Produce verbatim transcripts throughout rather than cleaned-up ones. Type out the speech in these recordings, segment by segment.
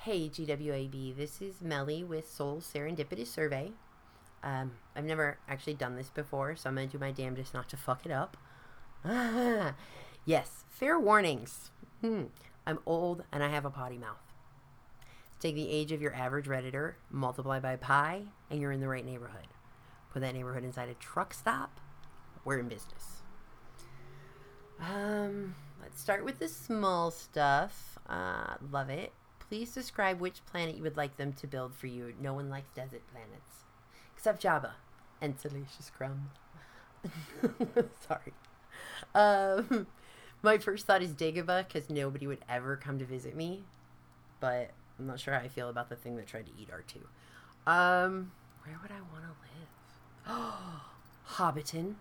Hey, G W A B, this is Melly with Soul Serendipitous Survey. Um, I've never actually done this before, so I'm going to do my damnedest not to fuck it up. Yes, fair warnings. Hmm. I'm old and I have a potty mouth. Take the age of your average Redditor, multiply by pi, and you're in the right neighborhood. Put that neighborhood inside a truck stop, we're in business. Um, let's start with the small stuff. Uh, love it. Please describe which planet you would like them to build for you. No one likes desert planets. Except Jabba and Salacious Crumb. Sorry. Um, my first thought is Dagobah, because nobody would ever come to visit me. But I'm not sure how I feel about the thing that tried to eat R two. Um, where would I want to live? Oh, Hobbiton.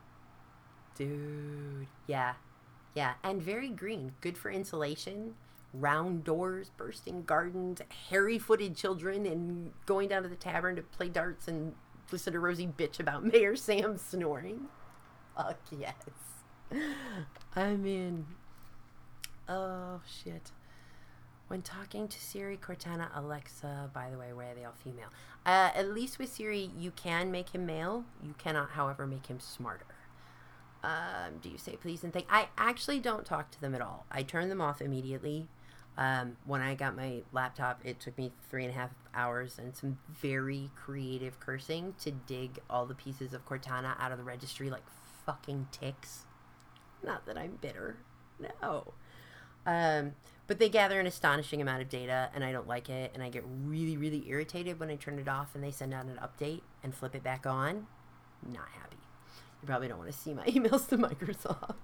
Dude. Yeah. Yeah. And very green. Good for insulation. Round doors, bursting gardens, hairy-footed children, and going down to the tavern to play darts and listen to Rosie bitch about Mayor Sam snoring. Fuck yes. I'm in. Oh, shit. When talking to Siri, Cortana, Alexa, by the way, why are they all female? Uh, at least with Siri, you can make him male. You cannot, however, make him smarter. Um, do you say please and thank? I actually don't talk to them at all. I turn them off immediately. Um, when I got my laptop, it took me three and a half hours and some very creative cursing to dig all the pieces of Cortana out of the registry like fucking ticks. Not that I'm bitter. No. Um, but they gather an astonishing amount of data, and I don't like it, and I get really, really irritated when I turn it off and they send out an update and flip it back on. Not happy. You probably don't want to see my emails to Microsoft.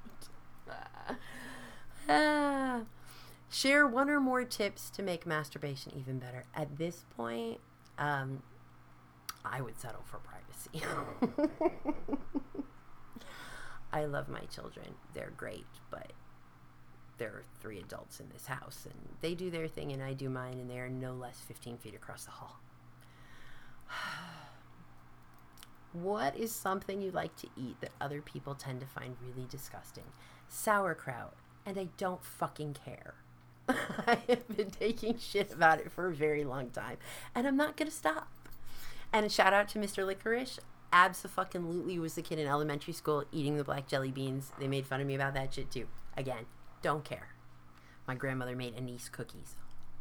ah. Share one or more tips to make masturbation even better. At this point, um, I would settle for privacy. I love my children. They're great, but there are three adults in this house, and they do their thing, and I do mine, and they are no less fifteen feet across the hall. What is something you like to eat that other people tend to find really disgusting? Sauerkraut, and I don't fucking care. I have been taking shit about it for a very long time, and I'm not gonna stop. And a shout out to Mister Licorice. Abso-fucking-lutely was the kid in elementary school eating the black jelly beans. They made fun of me about that shit too. Again, don't care. My grandmother made anise cookies.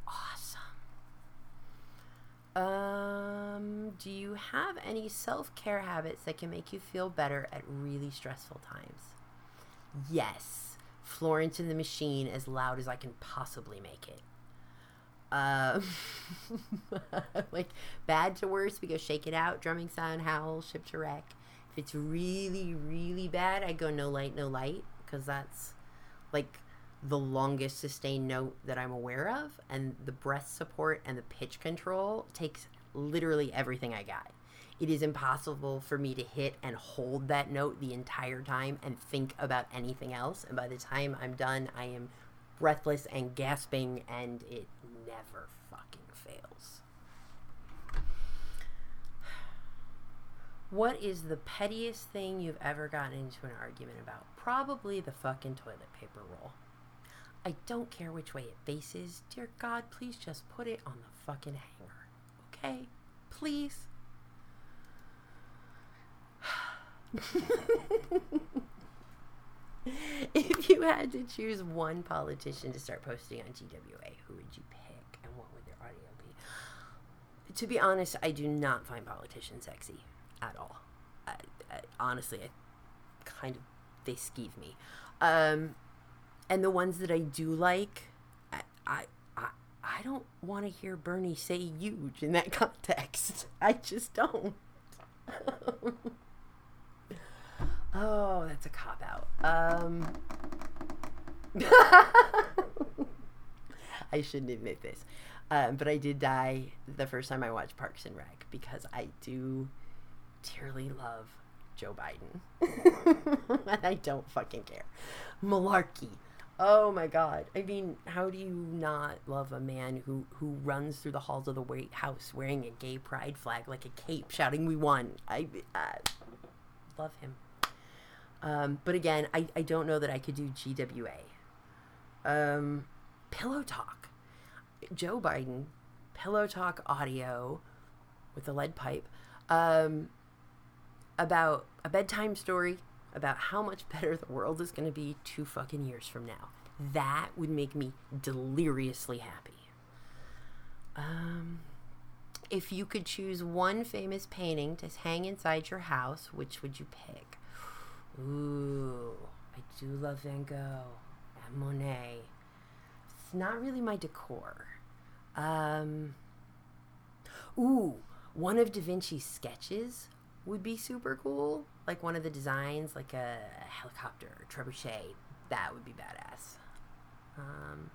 Awesome. Um, do you have any self-care habits that can make you feel better at really stressful times? Yes. Florence and the Machine as loud as I can possibly make it. Um, like, bad to worse, we go Shake It Out, Drumming Sound, Howl, Ship to Wreck. If it's really, really bad, I go No Light, No Light, because that's, like, the longest sustained note that I'm aware of, and the breath support and the pitch control takes literally everything I got. It is impossible for me to hit and hold that note the entire time and think about anything else. And by the time I'm done, I am breathless and gasping, and it never fucking fails. What is the pettiest thing you've ever gotten into an argument about? Probably the fucking toilet paper roll. I don't care which way it faces. Dear God, please just put it on the fucking hanger. Okay? Please? If you had to choose one politician to start posting on G W A, who would you pick, and what would their audio be? To be honest, I do not find politicians sexy at all. I, I, honestly, I kind of, they skeeve me. Um, and the ones that I do like, I, I, I, I don't want to hear Bernie say huge in that context. I just don't. Oh, that's a cop-out. Um, I shouldn't admit this. Um, but I did die the first time I watched Parks and Rec because I do dearly love Joe Biden. And I don't fucking care. Malarkey. Oh my God. I mean, how do you not love a man who, who runs through the halls of the White House wearing a gay pride flag like a cape, shouting, "We won"? I, I love him. Um, but again, I, I don't know that I could do G W A. Um, Pillow Talk. Joe Biden, Pillow Talk Audio with the lead pipe, um, about a bedtime story about how much better the world is going to be two fucking years from now. That would make me deliriously happy. Um, if you could choose one famous painting to hang inside your house, which would you pick? Ooh, I do love Van Gogh and Monet. It's not really my decor. Um, ooh, one of Da Vinci's sketches would be super cool. Like one of the designs, like a helicopter, or trebuchet. That would be badass. Um,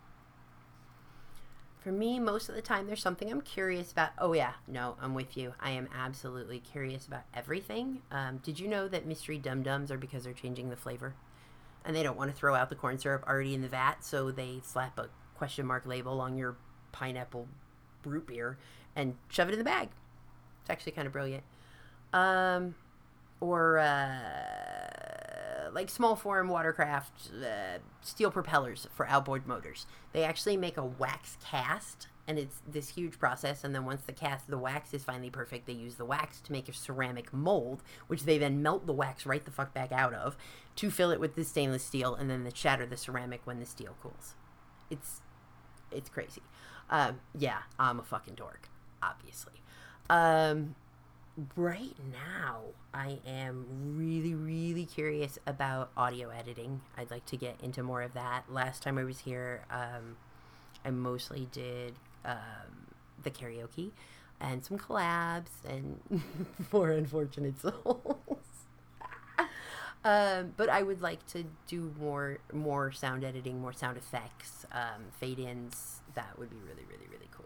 for me, most of the time, there's something I'm curious about. Oh, yeah. No, I'm with you. I am absolutely curious about everything. Um, did you know that mystery dum-dums are because they're changing the flavor? And they don't want to throw out the corn syrup already in the vat, so they slap a question mark label on your pineapple root beer and shove it in the bag. It's actually kind of brilliant. Um, or, uh, like small form watercraft, uh, steel propellers for outboard motors. They actually make a wax cast, and it's this huge process. And then once the cast, the wax is finally perfect, they use the wax to make a ceramic mold, which they then melt the wax right the fuck back out of to fill it with the stainless steel, and then they shatter the ceramic when the steel cools. It's, it's crazy. Um, yeah, I'm a fucking dork, obviously. Um, Right now, I am really, really curious about audio editing. I'd like to get into more of that. Last time I was here, um, I mostly did um, the karaoke and some collabs and for Unfortunate Souls. um, but I would like to do more, more sound editing, more sound effects, um, fade-ins. That would be really, really, really cool.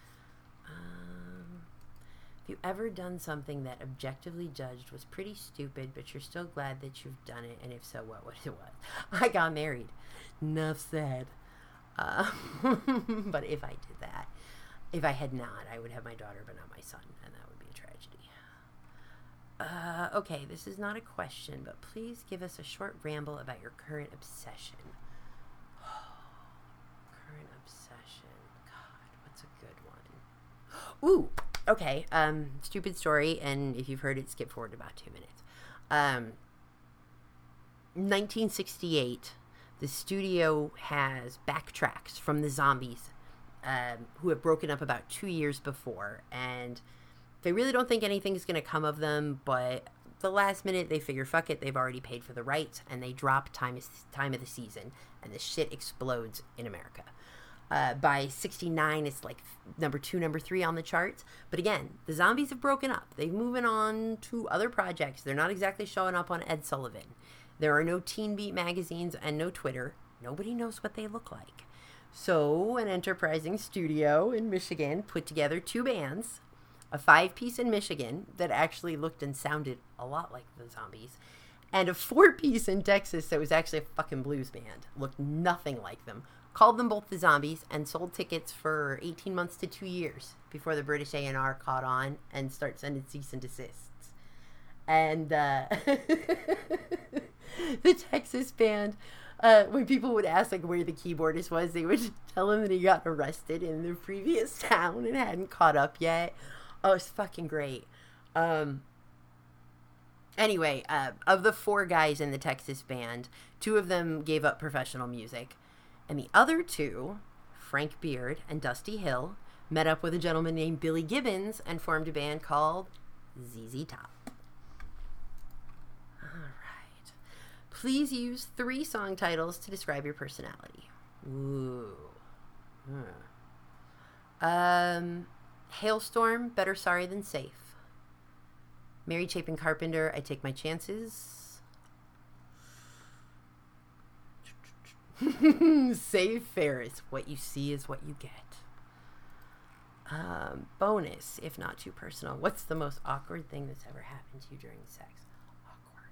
Um, Have you ever done something that objectively judged was pretty stupid, but you're still glad that you've done it? And if so, what was it was? I got married. Enough said. Uh, but if I did that, if I had not, I would have my daughter, but not my son, and that would be a tragedy. Uh, okay, this is not a question, but please give us a short ramble about your current obsession. Current obsession. God, what's a good one? Ooh! Okay, um, stupid story, and if you've heard it, skip forward about two minutes. Um, nineteen sixty-eight, the studio has backtracks from the Zombies, um, who have broken up about two years before, and they really don't think anything's going to come of them, but the last minute, they figure, fuck it, they've already paid for the rights, and they drop time, time of the season, and the shit explodes in America. Uh, by sixty-nine, it's like number two, number three on the charts. But again, the Zombies have broken up. They've moving on to other projects. They're not exactly showing up on Ed Sullivan. There are no Teen Beat magazines and no Twitter. Nobody knows what they look like. So an enterprising studio in Michigan put together two bands, a five-piece in Michigan that actually looked and sounded a lot like the Zombies, and a four-piece in Texas that was actually a fucking blues band. Looked nothing like them. Called them both the Zombies, and sold tickets for eighteen months to two years before the British A and R caught on and start sending cease and desists. And uh, the Texas band, uh, when people would ask like where the keyboardist was, they would tell them that he got arrested in the previous town and hadn't caught up yet. Oh, it's fucking great. Um, anyway, uh, of the four guys in the Texas band, two of them gave up professional music. And the other two, Frank Beard and Dusty Hill, met up with a gentleman named Billy Gibbons and formed a band called Z Z Top. All right. Please use three song titles to describe your personality. Ooh. Hmm. Um, Hailstorm, Better Sorry Than Safe. Mary Chapin Carpenter, I Take My Chances. Save Ferris. What you see is what you get. Um, bonus, if not too personal. What's the most awkward thing that's ever happened to you during sex? Awkward.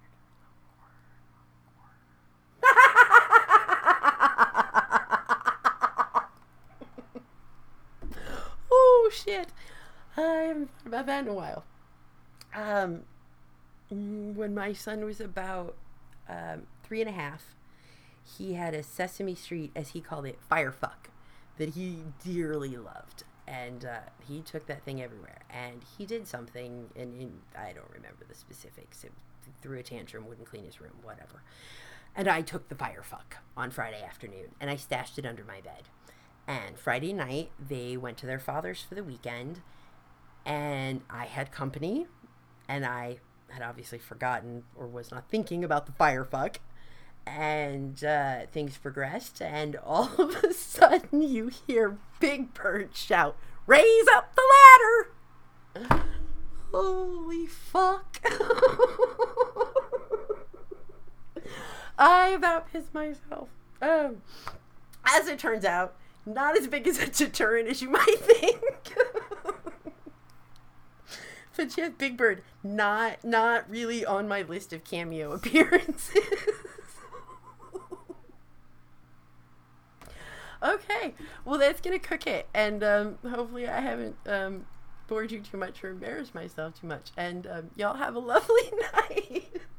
Awkward. Oh, shit. I haven't thought about that in a while. Um, when my son was about um, three and a half, he had a Sesame Street, as he called it, fire fuck, that he dearly loved. And uh, he took that thing everywhere. And he did something, and, and I don't remember the specifics. It threw a tantrum, wouldn't clean his room, whatever. And I took the firefuck on Friday afternoon, and I stashed it under my bed. And Friday night, they went to their father's for the weekend, and I had company, and I had obviously forgotten or was not thinking about the firefuck. And uh, things progressed, and all of a sudden you hear Big Bird shout, "Raise up the ladder!" Holy fuck. I about pissed myself. Um, as it turns out, not as big as a deterrent as you might think. But yes, Big Bird, not not really on my list of cameo appearances. Okay, well, that's gonna cook it, and um, hopefully I haven't um, bored you too much or embarrassed myself too much, and um, y'all have a lovely night.